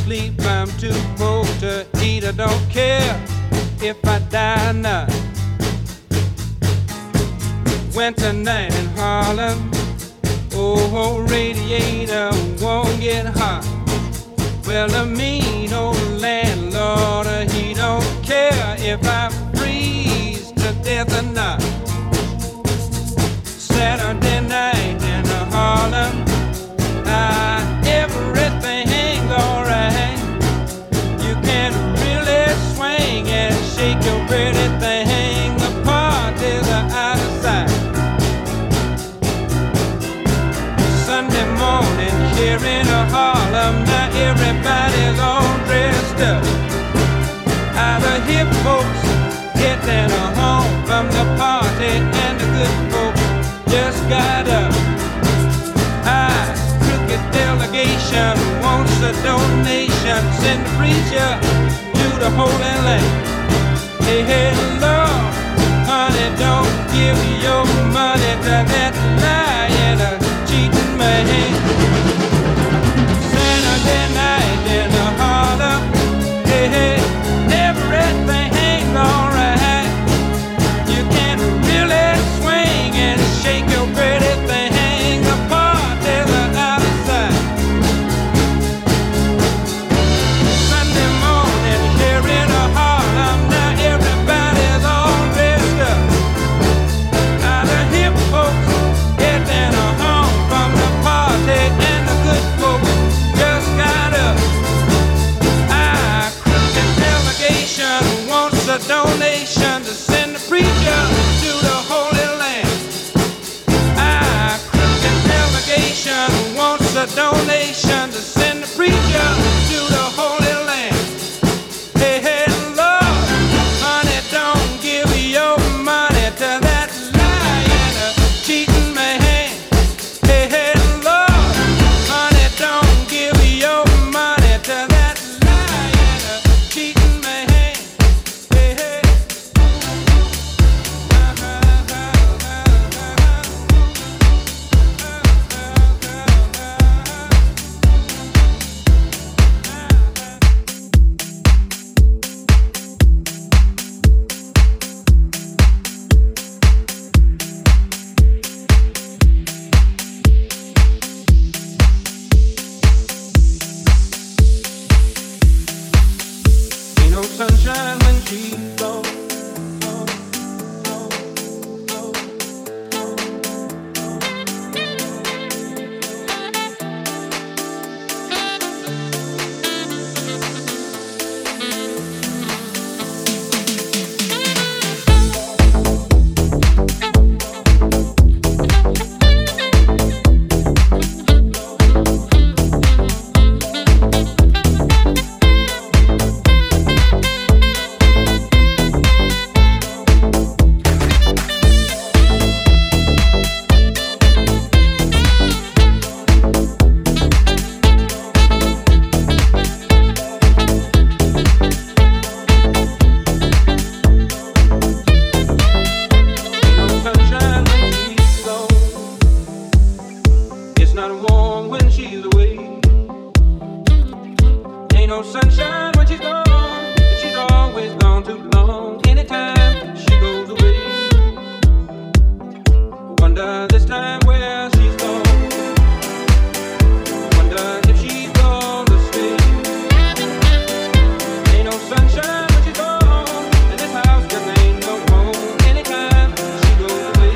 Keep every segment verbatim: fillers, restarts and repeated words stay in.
sleep, I'm too poor to eat. I don't care if I die or not. Winter night in Harlem, oh, radiator won't get hot. Well, the mean old landlord, he don't care if I freeze to death or not. Saturday night in Harlem, ah, everything's alright. You can really swing and shake your pretty thing. The parties are out of sight. Sunday morning here in Harlem, now everybody's all dressed up. All the hip folks getting home from the party, and the good folks just got up. Our crooked delegation wants a donation. Send the preacher to the Holy Land. Hey, hey, Lord, honey, don't give your money to that lying, uh, cheating man. Saturday night in Harlem, hey, hey, everything's alright. You can really swing and shake your pretty thing. The parties are out of sight. Sunday morning here in Harlem, now everybody's all dressed up. Now the hip folks getting home from the party, and the good folks just got up. Our crooked delegation wants a donation to send the preacher to the Holy Land. Our crooked delegation wants a donation to send the preacher to the Holy Land. Hey, hey, Lord, honey, don't give your money to that lying, uh, cheating man. Hey, hey, Lord, honey, don't give your money to that lying, uh, cheating man. Hey, hey. Ain't no sunshine when she's gone. It's not warm when she's away. Ain't no sunshine when she's gone, and she's always gone too long. Anytime she goes away, wonder this time where she's gone. Wonder if she's gonna stay. Ain't no sunshine when she's gone, and this house just ain't no home. Anytime she goes away.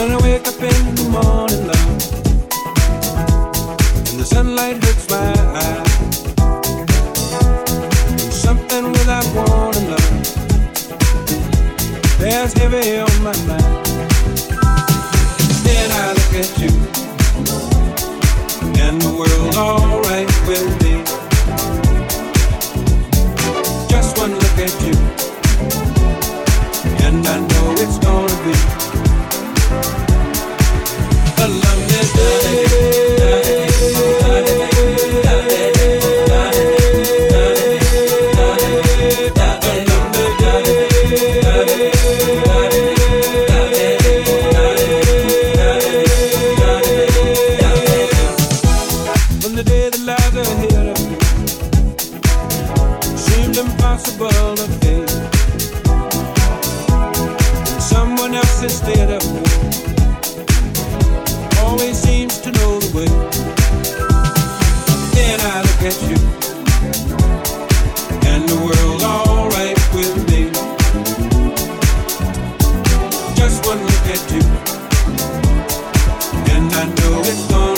When I wake up in the morning, love, and the sunlight hurts my eyes, and something without warning, love, bears heavy on my mind. Then I look at you, and the world's alright with me. Just one look at you, and I know it's gonna be a lovely day. From the day that lies ahead of me seemed impossible to face, and someone else instead of me always seems to know the way. Then I look at you, and the world's alright with me. Just one look at you, and I know it's gonna